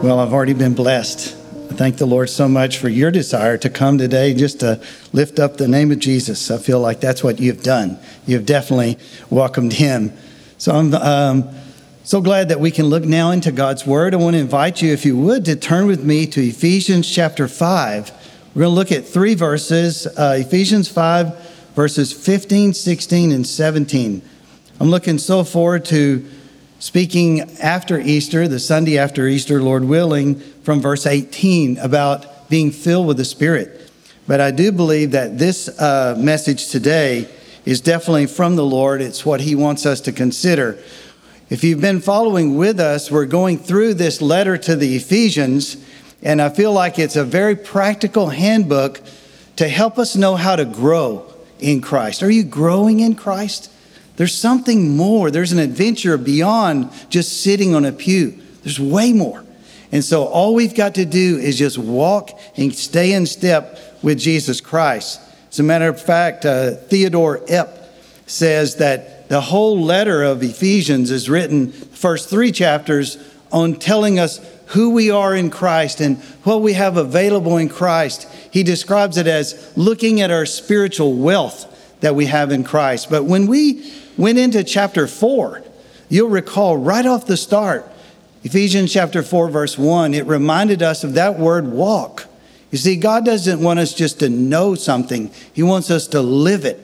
Well, I've already been blessed. I thank the Lord so much for your desire to come today just to lift up the name of Jesus. I feel like that's what you've done. You've definitely welcomed him. So I'm so glad that we can look now into God's Word. I want to invite you, if you would, to turn with me to Ephesians chapter 5. We're going to look at three verses, Ephesians 5, verses 15, 16, and 17. I'm looking so forward to speaking after Easter, the Sunday after Easter, Lord willing, from verse 18 about being filled with the Spirit. But I do believe that this message today is definitely from the Lord. It's what he wants us to consider. If you've been following with us, we're going through this letter to the Ephesians, and I feel like it's a very practical handbook to help us know how to grow in Christ. Are you growing in Christ? There's something more. There's an adventure beyond just sitting on a pew. There's way more. And so all we've got to do is just walk and stay in step with Jesus Christ. As a matter of fact, Theodore Epp says that the whole letter of Ephesians is written, the first three chapters, on telling us who we are in Christ and what we have available in Christ. He describes it as looking at our spiritual wealth that we have in Christ. But when we went into chapter 4, you'll recall right off the start, Ephesians chapter 4, verse 1, it reminded us of that word walk. You see, God doesn't want us just to know something. He wants us to live it.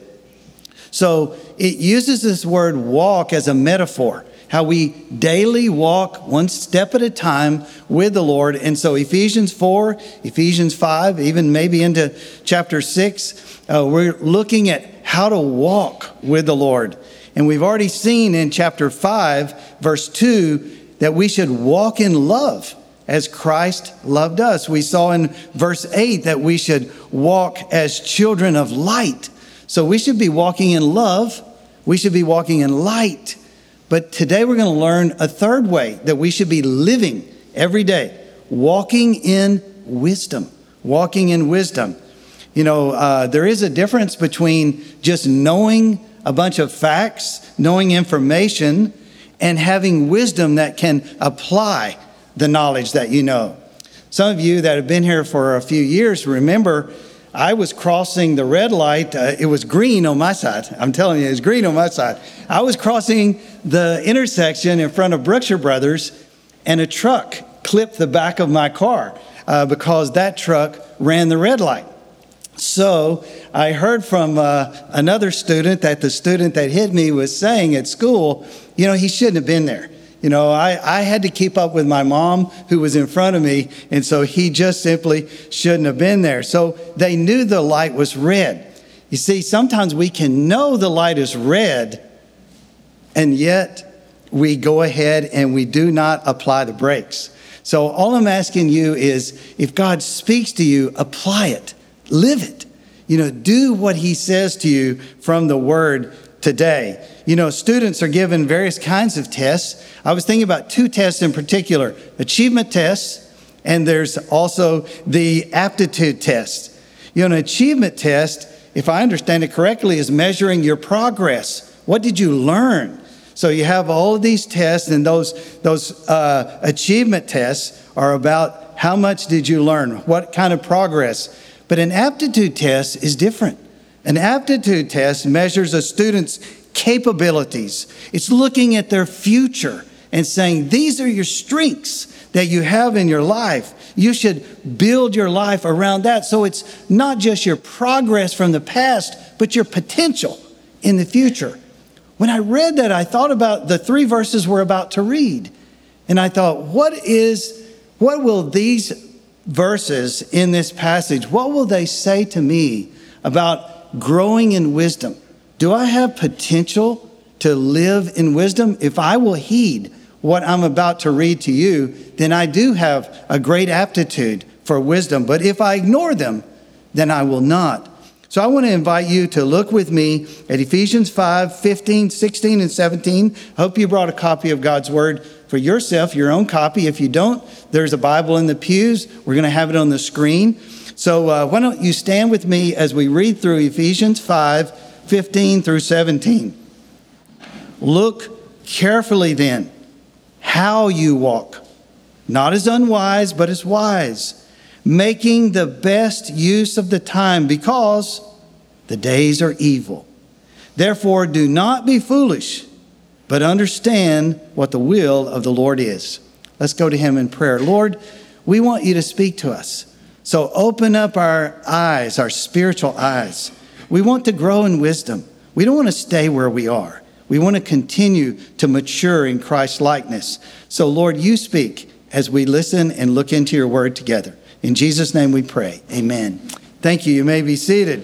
So it uses this word walk as a metaphor, how we daily walk one step at a time with the Lord. And so Ephesians 4, Ephesians 5, even maybe into chapter 6, we're looking at how to walk with the Lord. And we've already seen in chapter 5, verse 2, that we should walk in love as Christ loved us. We saw in verse 8 that we should walk as children of light. So we should be walking in love. We should be walking in light. But today we're going to learn a third way that we should be living every day, walking in wisdom, walking in wisdom. You know, there is a difference between just knowing a bunch of facts, knowing information, and having wisdom that can apply the knowledge that you know. Some of you that have been here for a few years remember I was crossing the red light. It was green on my side. I'm telling you, it's green on my side. I was crossing the intersection in front of Brookshire Brothers, and a truck clipped the back of my car because that truck ran the red light. So I heard from another student that the student that hit me was saying at school, you know, he shouldn't have been there. You know, I had to keep up with my mom who was in front of me, and so he just simply shouldn't have been there. So they knew the light was red. You see, sometimes we can know the light is red, and yet we go ahead and we do not apply the brakes. So all I'm asking you is, if God speaks to you, apply it. Live it. You know, do what he says to you from the word today. You know, students are given various kinds of tests. I was thinking about two tests in particular, achievement tests, and there's also the aptitude test. You know, an achievement test, if I understand it correctly, is measuring your progress. What did you learn? So you have all of these tests, and those achievement tests are about how much did you learn, what kind of progress. But an aptitude test is different. An aptitude test measures a student's capabilities. It's looking at their future and saying, these are your strengths that you have in your life. You should build your life around that. So it's not just your progress from the past, but your potential in the future. When I read that, I thought about the three verses we're about to read. And I thought, what will these verses in this passage, what will they say to me about growing in wisdom? Do I have potential to live in wisdom? If I will heed what I'm about to read to you, then I do have a great aptitude for wisdom. But if I ignore them, then I will not. So I want to invite you to look with me at Ephesians 5, 15, 16, and 17. I hope you brought a copy of God's Word for yourself, your own copy. If you don't, there's a Bible in the pews. We're going to have it on the screen. So why don't you stand with me as we read through Ephesians 5, 15 through 17. Look carefully then how you walk, not as unwise, but as wise, making the best use of the time because the days are evil. Therefore, do not be foolish, but understand what the will of the Lord is. Let's go to him in prayer. Lord, we want you to speak to us. So open up our eyes, our spiritual eyes. We want to grow in wisdom. We don't want to stay where we are. We want to continue to mature in Christ's likeness. So Lord, you speak as we listen and look into your word together. In Jesus' name we pray. Amen. Thank you. You may be seated.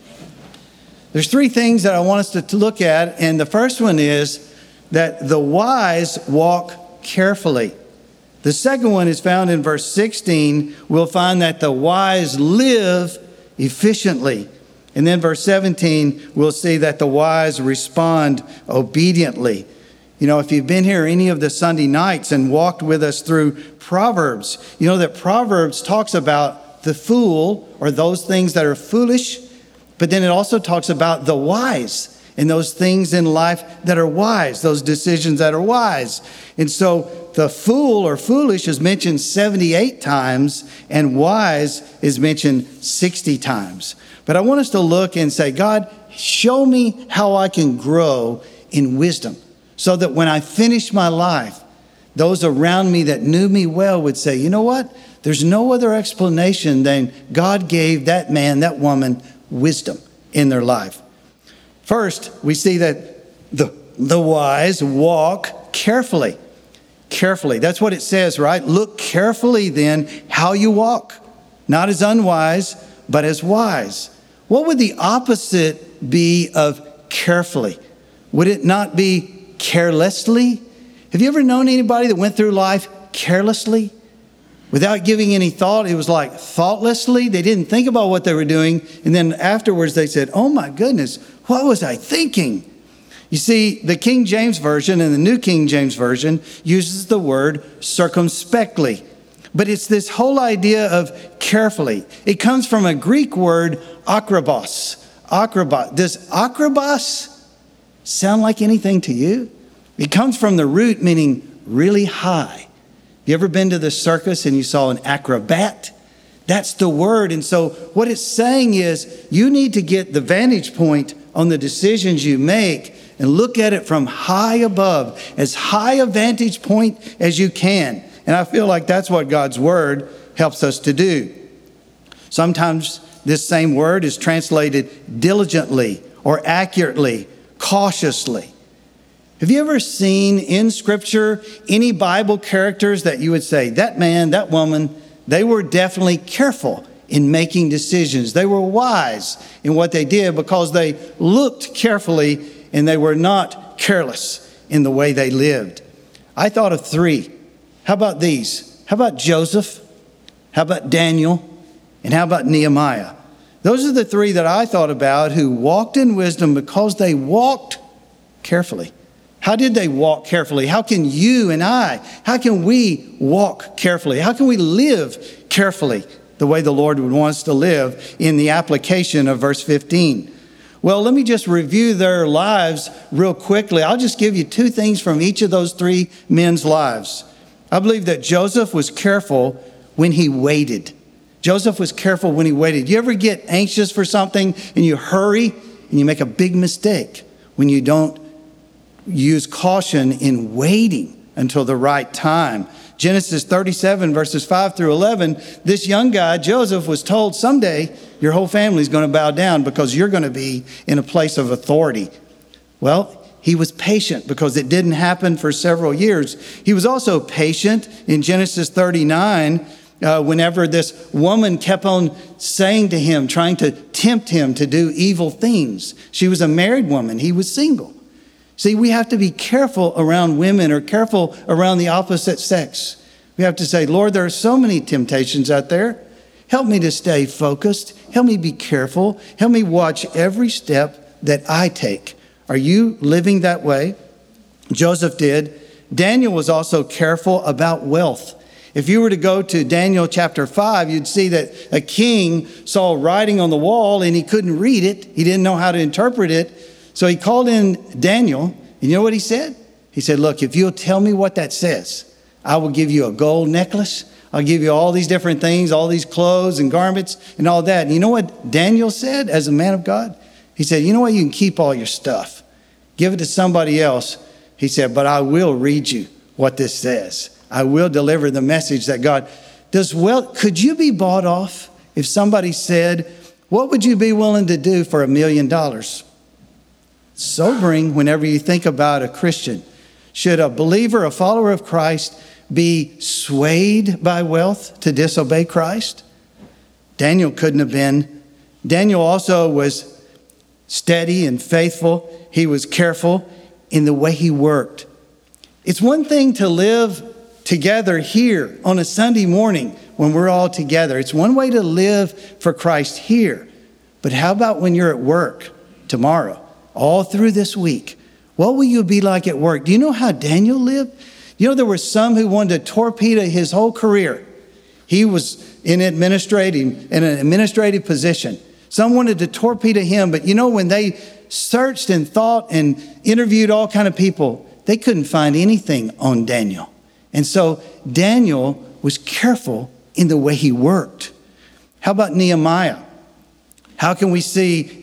There's three things that I want us to look at. And the first one is that the wise walk carefully. The second one is found in verse 16. We'll find that the wise live efficiently. And then verse 17, we'll see that the wise respond obediently. You know, if you've been here any of the Sunday nights and walked with us through Proverbs, you know that Proverbs talks about the fool or those things that are foolish, but then it also talks about the wise and those things in life that are wise, those decisions that are wise. And so the fool or foolish is mentioned 78 times and wise is mentioned 60 times. But I want us to look and say, God, show me how I can grow in wisdom so that when I finish my life, those around me that knew me well would say, you know what? There's no other explanation than God gave that man, that woman, wisdom in their life. First, we see that the wise walk carefully. Carefully. That's what it says, right? Look carefully then how you walk. Not as unwise, but as wise. What would the opposite be of carefully? Would it not be carelessly? Have you ever known anybody that went through life carelessly? Without giving any thought, it was like thoughtlessly. They didn't think about what they were doing. And then afterwards they said, oh my goodness, what was I thinking? You see, the King James Version and the New King James Version uses the word circumspectly. But it's this whole idea of carefully. It comes from a Greek word, akrobos. Akrobos. Does akrobos sound like anything to you? It comes from the root meaning really high. You ever been to the circus and you saw an acrobat? That's the word. And so what it's saying is you need to get the vantage point on the decisions you make and look at it from high above, as high a vantage point as you can. And I feel like that's what God's word helps us to do. Sometimes this same word is translated diligently or accurately, cautiously. Have you ever seen in Scripture any Bible characters that you would say, that man, that woman, they were definitely careful in making decisions. They were wise in what they did because they looked carefully and they were not careless in the way they lived. I thought of three. How about these? How about Joseph? How about Daniel? And how about Nehemiah? Those are the three that I thought about who walked in wisdom because they walked carefully. How did they walk carefully? How can you and I, how can we walk carefully? How can we live carefully the way the Lord would want us to live in the application of verse 15? Well, let me just review their lives real quickly. I'll just give you two things from each of those three men's lives. I believe that Joseph was careful when he waited. Joseph was careful when he waited. You ever get anxious for something and you hurry and you make a big mistake when you don't use caution in waiting until the right time? Genesis 37 verses 5 through 11, this young guy, Joseph, was told someday your whole family is going to bow down because you're going to be in a place of authority. Well, he was patient because it didn't happen for several years. He was also patient in Genesis 39 whenever this woman kept on saying to him, trying to tempt him to do evil things. She was a married woman. He was single. See, we have to be careful around women or careful around the opposite sex. We have to say, Lord, there are so many temptations out there. Help me to stay focused. Help me be careful. Help me watch every step that I take. Are you living that way? Joseph did. Daniel was also careful about wealth. If you were to go to Daniel chapter 5, you'd see that a king saw writing on the wall and he couldn't read it. He didn't know how to interpret it. So he called in Daniel, and you know what he said? He said, look, if you'll tell me what that says, I will give you a gold necklace. I'll give you all these different things, all these clothes and garments and all that. And you know what Daniel said as a man of God? He said, you know what? You can keep all your stuff. Give it to somebody else. He said, but I will read you what this says. I will deliver the message that God does. Well, could you be bought off if somebody said, what would you be willing to do for $1 million? Sobering whenever you think about a Christian. Should a believer, a follower of Christ, be swayed by wealth to disobey Christ? Daniel couldn't have been. Daniel also was steady and faithful. He was careful in the way he worked. It's one thing to live together here on a Sunday morning when we're all together. It's one way to live for Christ here. But how about when you're at work tomorrow, all through this week? What will you be like at work? Do you know how Daniel lived? You know, there were some who wanted to torpedo his whole career. He was in an administrative position. Some wanted to torpedo him, but you know, when they searched and thought and interviewed all kind of people, they couldn't find anything on Daniel. And so Daniel was careful in the way he worked. How about Nehemiah? How can we see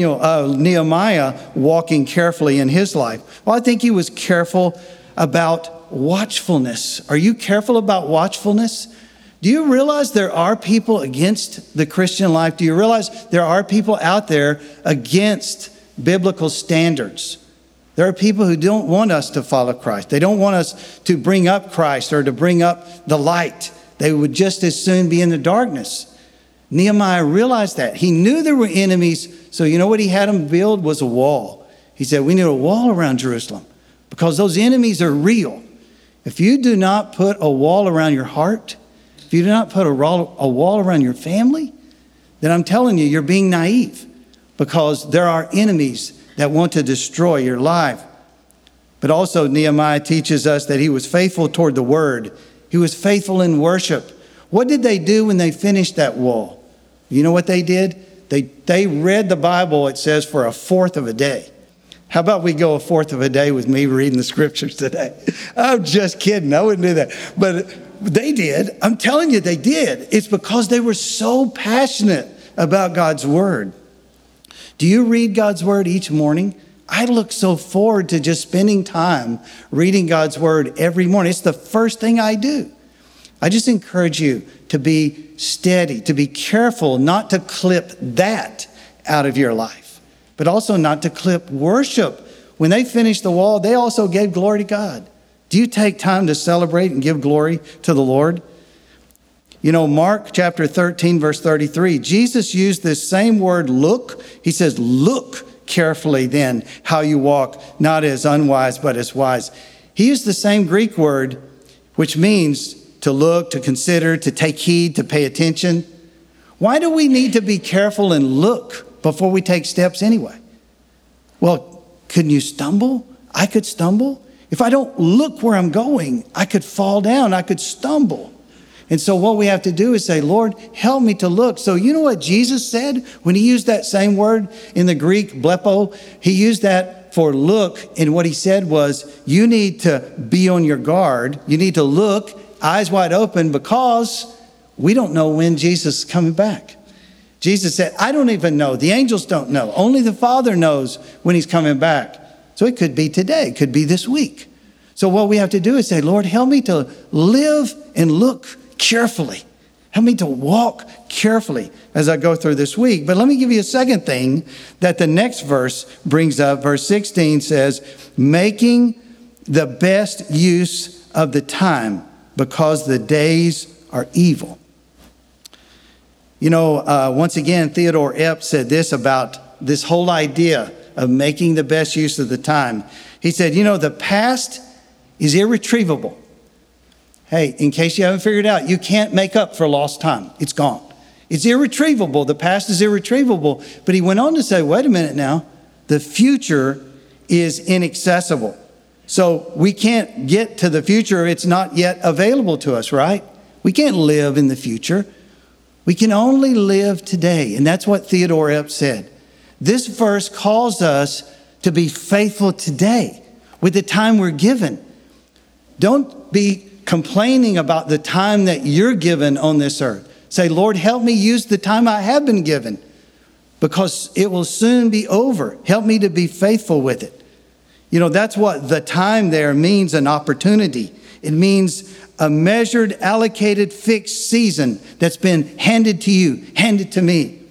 Nehemiah walking carefully in his life? Well, I think he was careful about watchfulness. Are you careful about watchfulness? Do you realize there are people against the Christian life? Do you realize there are people out there against biblical standards? There are people who don't want us to follow Christ. They don't want us to bring up Christ or to bring up the light. They would just as soon be in the darkness. Nehemiah realized that. He knew there were enemies, so you know what he had them build was a wall. He said, we need a wall around Jerusalem because those enemies are real. If you do not put a wall around your heart, if you do not put a wall around your family, then I'm telling you, you're being naive because there are enemies that want to destroy your life. But also Nehemiah teaches us that he was faithful toward the word. He was faithful in worship. What did they do when they finished that wall? You know what they did? They read the Bible, it says, for a fourth of a day. How about we go a fourth of a day with me reading the scriptures today? I'm just kidding. I wouldn't do that. But they did. I'm telling you, they did. It's because they were so passionate about God's word. Do you read God's word each morning? I look so forward to just spending time reading God's word every morning. It's the first thing I do. I just encourage you to be steady, to be careful not to clip that out of your life, but also not to clip worship. When they finished the wall, they also gave glory to God. Do you take time to celebrate and give glory to the Lord? You know, Mark chapter 13, verse 33, Jesus used this same word, look. He says, look carefully then how you walk, not as unwise, but as wise. He used the same Greek word, which means to look, to consider, to take heed, to pay attention. Why do we need to be careful and look before we take steps anyway? Well, couldn't you stumble? I could stumble. If I don't look where I'm going, I could fall down. I could stumble. And so what we have to do is say, Lord, help me to look. So you know what Jesus said when he used that same word in the Greek, blepo? He used that for look. And what he said was, you need to be on your guard. You need to look, eyes wide open, because we don't know when Jesus is coming back. Jesus said, I don't even know. The angels don't know. Only the Father knows when he's coming back. So it could be today. It could be this week. So what we have to do is say, Lord, help me to live and look carefully. Help me to walk carefully as I go through this week. But let me give you a second thing that the next verse brings up. Verse 16 says, making the best use of the time because the days are evil. You know, once again, Theodore Epp said this about this whole idea of making the best use of the time. He said, you know, the past is irretrievable. Hey, in case you haven't figured out, you can't make up for lost time. It's gone. It's irretrievable. The past is irretrievable. But he went on to say, wait a minute now, the future is inaccessible. So we can't get to the future. It's not yet available to us, right? We can't live in the future. We can only live today. And that's what Theodore Epp said. This verse calls us to be faithful today with the time we're given. Don't be complaining about the time that you're given on this earth. Say, Lord, help me use the time I have been given, because it will soon be over. Help me to be faithful with it. That's what the time there means, an opportunity. It means a measured, allocated, fixed season that's been handed to you, handed to me.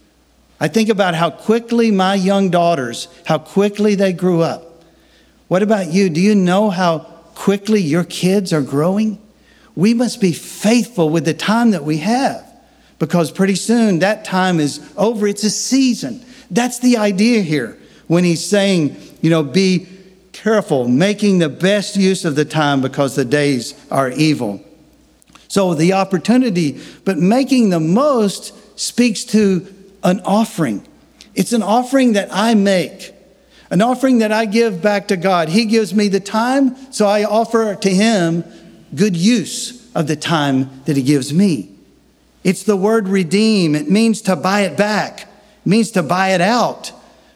I think about how quickly my young daughters, how quickly they grew up. What about you? Do you know how quickly your kids are growing? We must be faithful with the time that we have, because pretty soon that time is over. It's a season. That's the idea here when he's saying, be careful, making the best use of the time because the days are evil. So the opportunity, but making the most speaks to an offering. It's an offering that I make, an offering that I give back to God. He gives me the time, so I offer to him good use of the time that he gives me. It's the word redeem. It means to buy it back. It means to buy it out.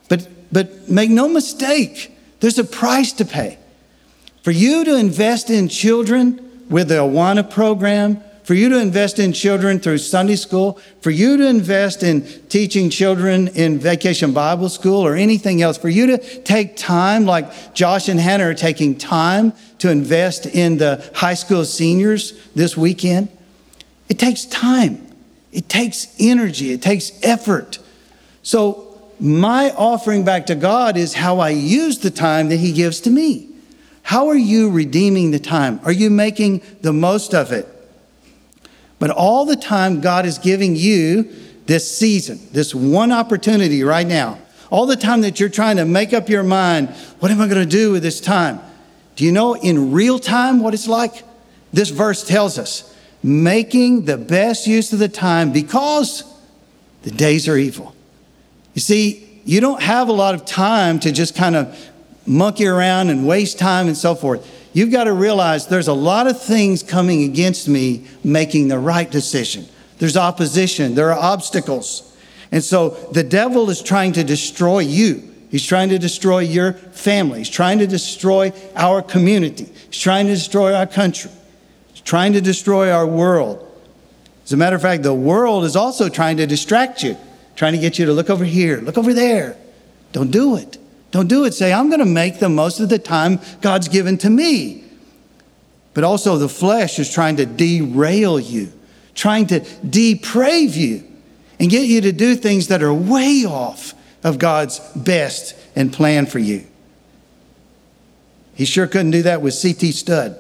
But make no mistake, there's a price to pay. For you to invest in children with the Awana program, for you to invest in children through Sunday school, for you to invest in teaching children in Vacation Bible School or anything else, for you to take time, like Josh and Hannah are taking time to invest in the high school seniors this weekend, it takes time. It takes energy. It takes effort. So my offering back to God is how I use the time that he gives to me. How are you redeeming the time? Are you making the most of it? But all the time God is giving you this season, this one opportunity right now, all the time that you're trying to make up your mind, what am I going to do with this time? Do you know in real time what it's like? This verse tells us, making the best use of the time because the days are evil. You see, you don't have a lot of time to just kind of monkey around and waste time and so forth. You've got to realize there's a lot of things coming against me making the right decision. There's opposition. There are obstacles. And so the devil is trying to destroy you. He's trying to destroy your family. He's trying to destroy our community. He's trying to destroy our country. He's trying to destroy our world. As a matter of fact, the world is also trying to distract you, trying to get you to look over here, look over there. Don't do it. Don't do it. Say, I'm going to make the most of the time God's given to me. But also the flesh is trying to derail you, trying to deprave you and get you to do things that are way off of God's best and plan for you. He sure couldn't do that with C.T. Studd.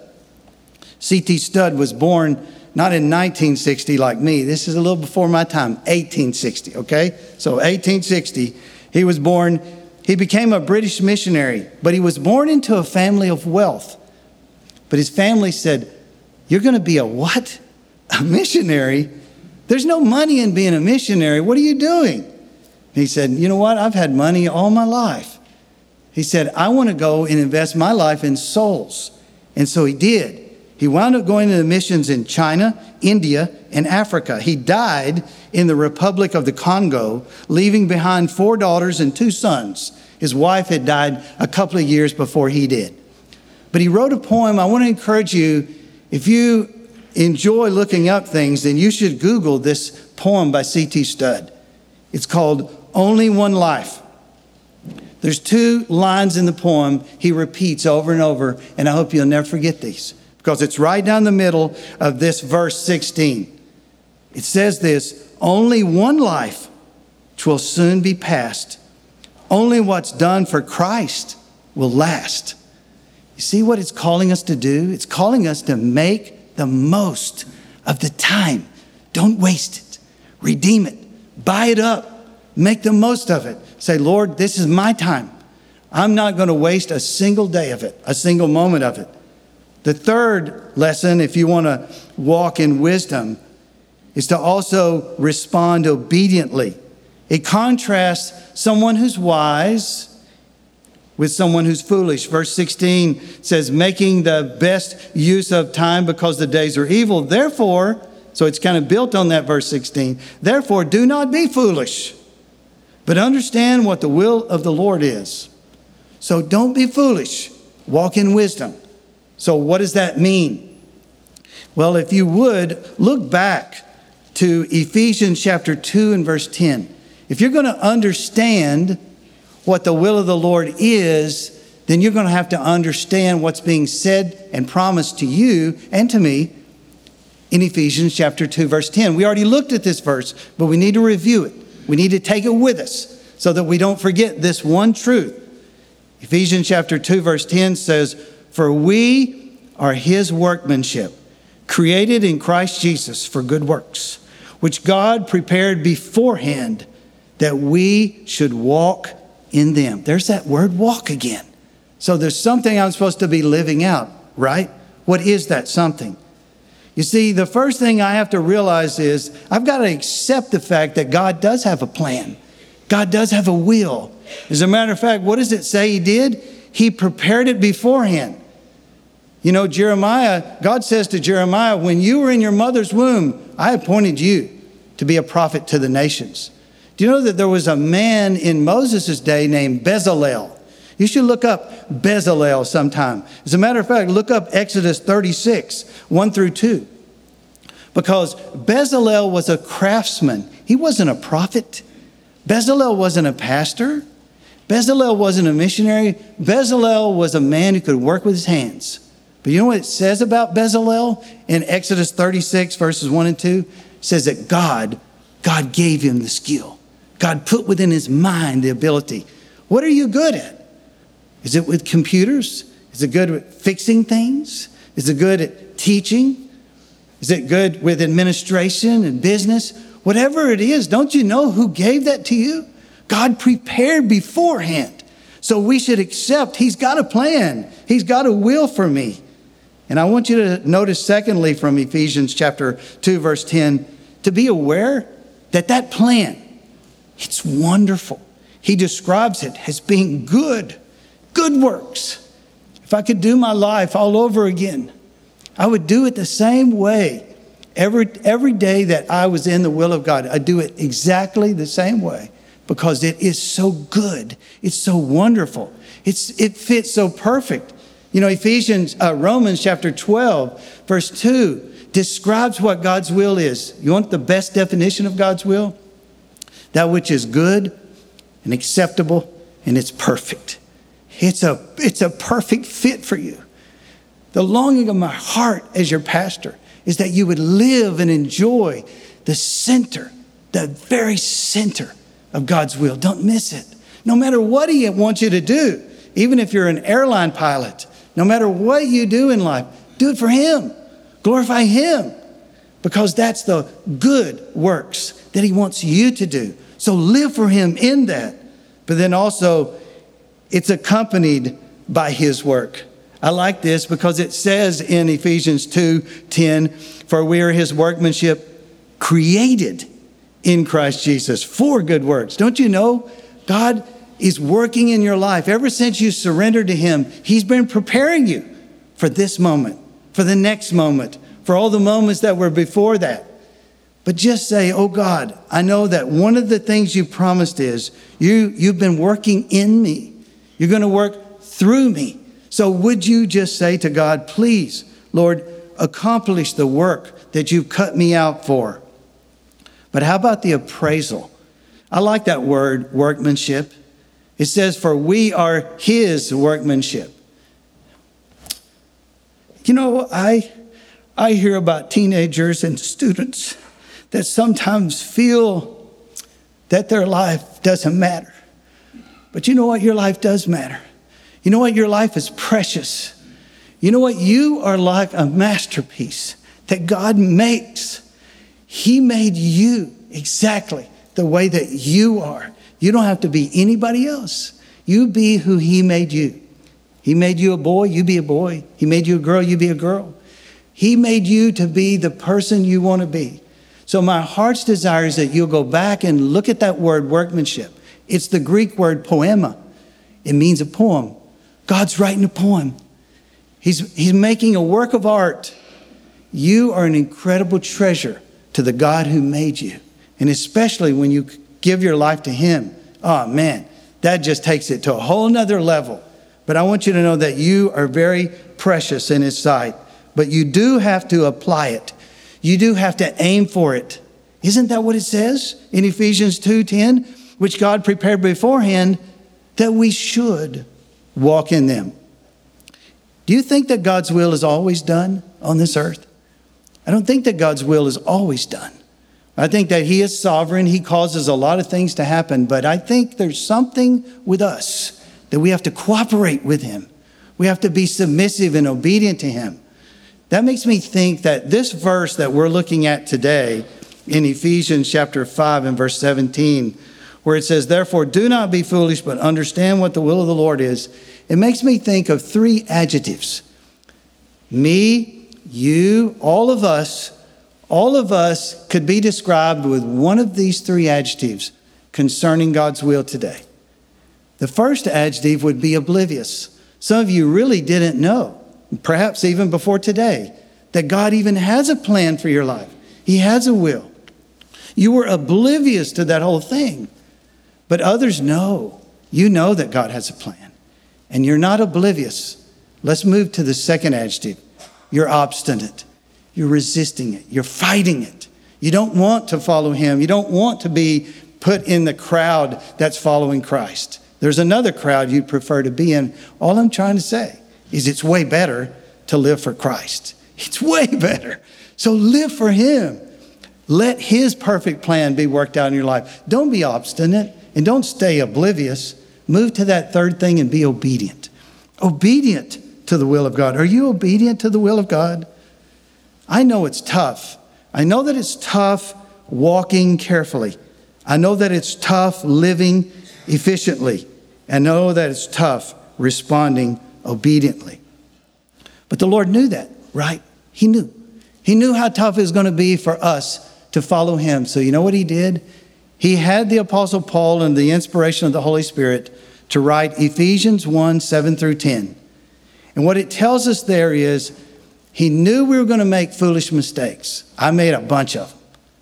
C.T. Studd was born not in 1960 like me. This is a little before my time, 1860, okay? So 1860, he was born. He became a British missionary, but he was born into a family of wealth. But his family said, you're going to be a what? A missionary? There's no money in being a missionary. What are you doing? He said, you know what? I've had money all my life. He said, I want to go and invest my life in souls. And so he did. He wound up going to the missions in China, India, and Africa. He died in the Republic of the Congo, leaving behind 4 daughters and 2 sons. His wife had died a couple of years before he did. But he wrote a poem. I want to encourage you, if you enjoy looking up things, then you should Google this poem by C.T. Studd. It's called Only One Life. There's 2 lines in the poem he repeats over and over, and I hope you'll never forget these, because it's right down the middle of this verse 16. It says this, only one life, which will soon be past. Only what's done for Christ will last. You see what it's calling us to do? It's calling us to make the most of the time. Don't waste it. Redeem it. Buy it up. Make the most of it. Say, Lord, this is my time. I'm not going to waste a single day of it, a single moment of it. The third lesson, if you want to walk in wisdom, is to also respond obediently. It contrasts someone who's wise with someone who's foolish. Verse 16 says, making the best use of time because the days are evil. Therefore, so it's kind of built on that verse 16. Therefore, do not be foolish, but understand what the will of the Lord is. So don't be foolish. Walk in wisdom. So what does that mean? Well, if you would, look back to Ephesians chapter 2 and verse 10. If you're going to understand what the will of the Lord is, then you're going to have to understand what's being said and promised to you and to me in Ephesians chapter 2, verse 10. We already looked at this verse, but we need to review it. We need to take it with us so that we don't forget this one truth. Ephesians chapter 2, verse 10 says, "For we are his workmanship, created in Christ Jesus for good works, which God prepared beforehand that we should walk in them." There's that word walk again. So there's something I'm supposed to be living out, right? What is that something? You see, the first thing I have to realize is I've got to accept the fact that God does have a plan. God does have a will. As a matter of fact, what does it say he did? He prepared it beforehand. You know, Jeremiah, God says to Jeremiah, when you were in your mother's womb, I appointed you to be a prophet to the nations. Do you know that there was a man in Moses' day named Bezalel? You should look up Bezalel sometime. As a matter of fact, look up Exodus 36, 1 through 2. Because Bezalel was a craftsman. He wasn't a prophet. Bezalel wasn't a pastor. Bezalel wasn't a missionary. Bezalel was a man who could work with his hands. But you know what it says about Bezalel in Exodus 36, verses 1 and 2? It says that God gave him the skill. God put within his mind the ability. What are you good at? Is it with computers? Is it good at fixing things? Is it good at teaching? Is it good with administration and business? Whatever it is, don't you know who gave that to you? God prepared beforehand. So we should accept he's got a plan. He's got a will for me. And I want you to notice, secondly, from Ephesians chapter 2, verse 10, to be aware that that plan, it's wonderful. He describes it as being good works. If I could do my life all over again, I would do it the same way. Every day that I was in the will of God, I do it exactly the same way because it is so good. It's so wonderful. It fits so perfect. You know, Romans chapter 12, verse 2 describes what God's will is. You want the best definition of God's will? That which is good and acceptable and it's perfect. It's a perfect fit for you. The longing of my heart as your pastor is that you would live and enjoy the very center of God's will. Don't miss it. No matter what he wants you to do, even if you're an airline pilot, no matter what you do in life, do it for him. Glorify him. Because that's the good works that he wants you to do. So live for him in that. But then also, it's accompanied by his work. I like this because it says in Ephesians 2:10, "For we are his workmanship, created in Christ Jesus for good works." Don't you know God is working in your life? Ever since you surrendered to him, he's been preparing you for this moment, for the next moment, for all the moments that were before that. But just say, "Oh God, I know that one of the things you promised is you've been working in me. You're going to work through me. So would you just say to God, please, Lord, accomplish the work that you've cut me out for." But how about the appraisal? I like that word, workmanship. It says, "For we are his workmanship." You know, I hear about teenagers and students that sometimes feel that their life doesn't matter. But you know what? Your life does matter. You know what? Your life is precious. You know what? You are like a masterpiece that God makes. He made you exactly the way that you are. You don't have to be anybody else. You be who he made you. He made you a boy, you be a boy. He made you a girl, you be a girl. He made you to be the person you want to be. So my heart's desire is that you'll go back and look at that word, workmanship. It's the Greek word poema. It means a poem. God's writing a poem. He's making a work of art. You are an incredible treasure to the God who made you. And especially when you give your life to him, oh man, that just takes it to a whole nother level. But I want you to know that you are very precious in his sight. but you do have to apply it. You do have to aim for it. Isn't that what it says in Ephesians 2:10, which God prepared beforehand that we should walk in them? Do you think that God's will is always done on this earth? I don't think that God's will is always done. I think that He is sovereign. He causes a lot of things to happen, but I think there's something with us that we have to cooperate with Him. We have to be submissive and obedient to Him. That makes me think that this verse that we're looking at today in Ephesians chapter 5 and verse 17, where it says, therefore, do not be foolish, but understand what the will of the Lord is. It makes me think of three adjectives. Me, you, all of us could be described with one of these three adjectives concerning God's will today. The first adjective would be oblivious. Some of you really didn't know, perhaps even before today, that God even has a plan for your life. He has a will. You were oblivious to that whole thing. But others know. You know that God has a plan. And you're not oblivious. Let's move to the second adjective. You're obstinate. You're resisting it. You're fighting it. You don't want to follow Him. You don't want to be put in the crowd that's following Christ. There's another crowd you'd prefer to be in. All I'm trying to say is it's way better to live for Christ. It's way better. So live for Him. Let His perfect plan be worked out in your life. Don't be obstinate and don't stay oblivious. Move to that third thing and be obedient. Obedient to the will of God. Are you obedient to the will of God? I know it's tough. I know that it's tough walking carefully. I know that it's tough living efficiently. I know that it's tough responding obediently. But the Lord knew that, right? He knew. He knew how tough it was going to be for us to follow Him. So you know what He did? He had the Apostle Paul and the inspiration of the Holy Spirit to write Ephesians 1, 7 through 10. And what it tells us there is He knew we were going to make foolish mistakes. I made a bunch of them.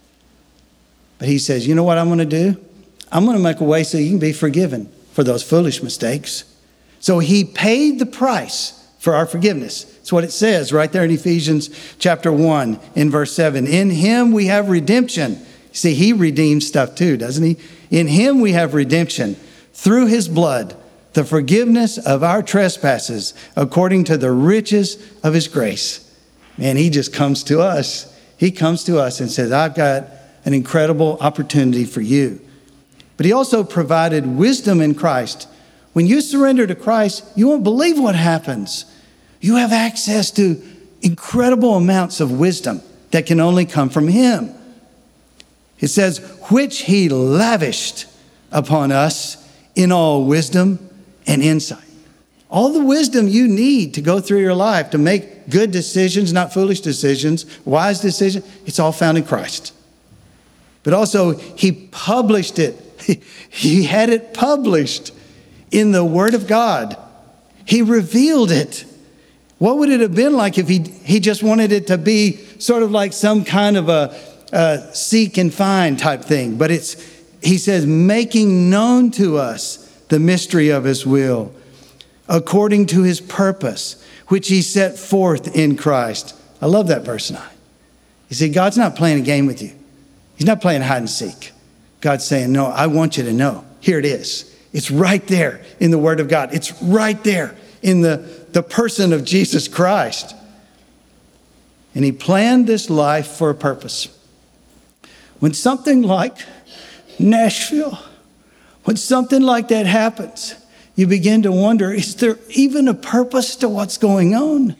But He says, you know what I'm going to do? I'm going to make a way so you can be forgiven for those foolish mistakes. So He paid the price for our forgiveness. It's what it says right there in Ephesians chapter 1 in verse 7. In Him we have redemption. See, He redeems stuff too, doesn't He? In Him we have redemption through His blood, the forgiveness of our trespasses according to the riches of His grace. Man, He just comes to us. He comes to us and says, I've got an incredible opportunity for you. But He also provided wisdom in Christ. When you surrender to Christ, you won't believe what happens. You have access to incredible amounts of wisdom that can only come from Him. It says, which He lavished upon us in all wisdom and insight. All the wisdom you need to go through your life to make good decisions, not foolish decisions, wise decisions, it's all found in Christ. But also, He published it. He had it published in the Word of God. He revealed it. What would it have been like if he just wanted it to be sort of like some kind of a seek and find type thing? But He says, making known to us the mystery of His will, according to His purpose, which He set forth in Christ. I love that verse 9. You see, God's not playing a game with you. He's not playing hide and seek. God's saying, no, I want you to know. Here it is. It's right there in the Word of God. It's right there in the person of Jesus Christ. And He planned this life for a purpose. When something like Nashville, when something like that happens, you begin to wonder, is there even a purpose to what's going on?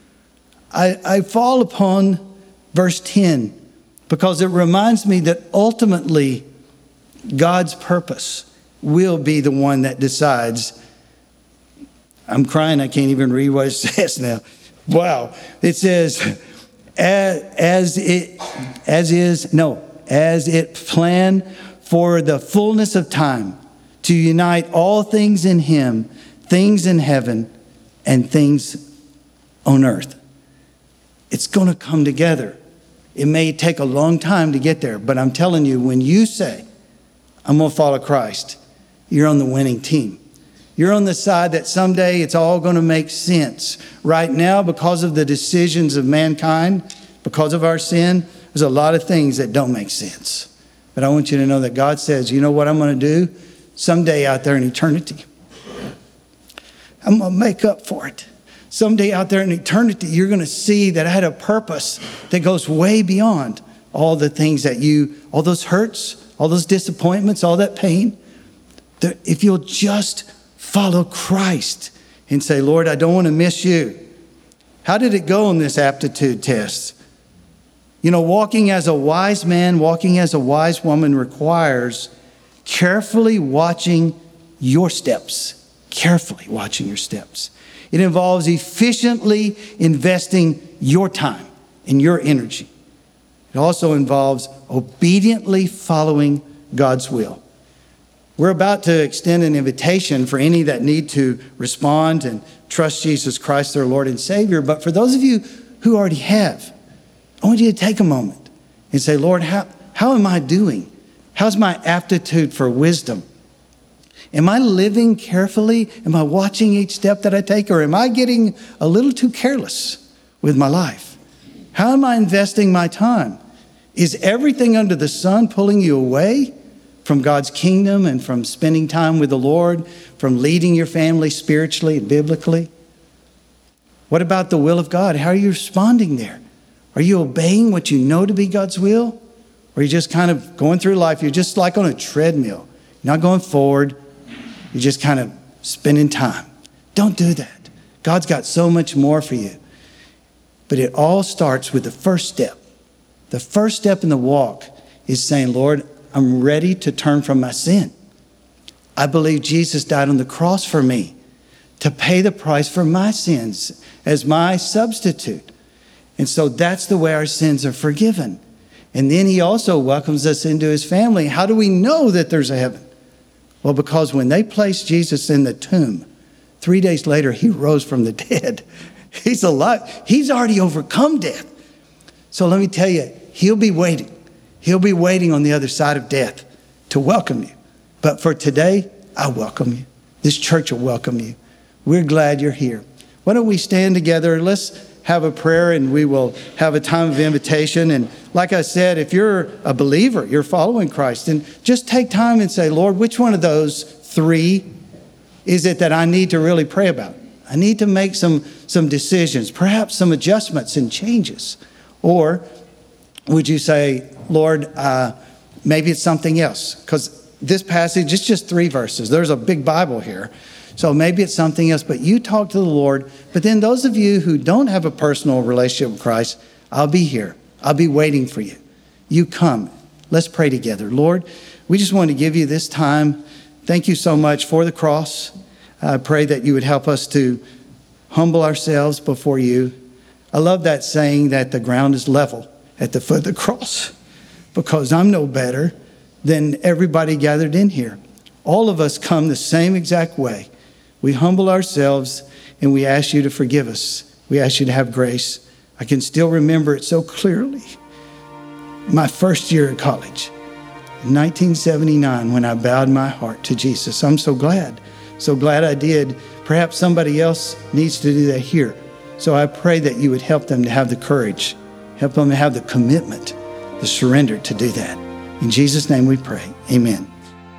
I fall upon verse 10 because it reminds me that ultimately God's purpose will be the one that decides. I'm crying. I can't even read what it says now. Wow. It says, as it planned for the fullness of time to unite all things in Him, things in heaven and things on earth. It's going to come together. It may take a long time to get there, but I'm telling you, when you say, I'm going to follow Christ, you're on the winning team. You're on the side that someday it's all going to make sense. Right now, because of the decisions of mankind, because of our sin, there's a lot of things that don't make sense. But I want you to know that God says, you know what I'm going to do? Someday out there in eternity, I'm going to make up for it. Someday out there in eternity, you're going to see that I had a purpose that goes way beyond all the things that all those hurts, all those disappointments, all that pain. If you'll just follow Christ and say, Lord, I don't want to miss you. How did it go on this aptitude test? You know, walking as a wise man, walking as a wise woman requires carefully watching your steps. Carefully watching your steps. It involves efficiently investing your time and your energy. It also involves obediently following God's will. We're about to extend an invitation for any that need to respond and trust Jesus Christ, their Lord and Savior. But for those of you who already have, I want you to take a moment and say, Lord, how am I doing? How's my aptitude for wisdom? Am I living carefully? Am I watching each step that I take? Or am I getting a little too careless with my life? How am I investing my time? Is everything under the sun pulling you away from God's kingdom and from spending time with the Lord, from leading your family spiritually and biblically? What about the will of God? How are you responding there? Are you obeying what you know to be God's will? Or are you just kind of going through life? You're just like on a treadmill. You're not going forward. You're just kind of spending time. Don't do that. God's got so much more for you. But it all starts with the first step. The first step in the walk is saying, Lord, I'm ready to turn from my sin. I believe Jesus died on the cross for me to pay the price for my sins as my substitute. And so that's the way our sins are forgiven. And then he also welcomes us into his family. How do we know that there's a heaven? Well, because when they placed Jesus in the tomb, 3 days later, he rose from the dead. He's alive. He's already overcome death. So let me tell you, he'll be waiting. He'll be waiting on the other side of death to welcome you. But for today, I welcome you. This church will welcome you. We're glad you're here. Why don't we stand together? Let's have a prayer and we will have a time of invitation. And like I said, if you're a believer, you're following Christ, and just take time and say, Lord, which one of those three is it that I need to really pray about? I need to make some decisions, perhaps some adjustments and changes. Or would you say, Lord, maybe it's something else? Because this passage, it's just 3 verses. There's a big Bible here. So maybe it's something else, but you talk to the Lord. But then those of you who don't have a personal relationship with Christ, I'll be here. I'll be waiting for you. You come. Let's pray together. Lord, we just want to give you this time. Thank you so much for the cross. I pray that you would help us to humble ourselves before you. I love that saying that the ground is level at the foot of the cross, because I'm no better than everybody gathered in here. All of us come the same exact way. We humble ourselves and we ask you to forgive us. We ask you to have grace. I can still remember it so clearly. My first year at college, in 1979, when I bowed my heart to Jesus. I'm so glad I did. Perhaps somebody else needs to do that here. So I pray that you would help them to have the courage, help them to have the commitment, the surrender to do that. In Jesus' name we pray. Amen.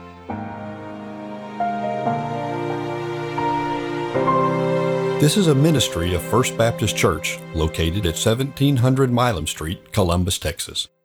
This is a ministry of First Baptist Church located at 1700 Milam Street, Columbus, Texas.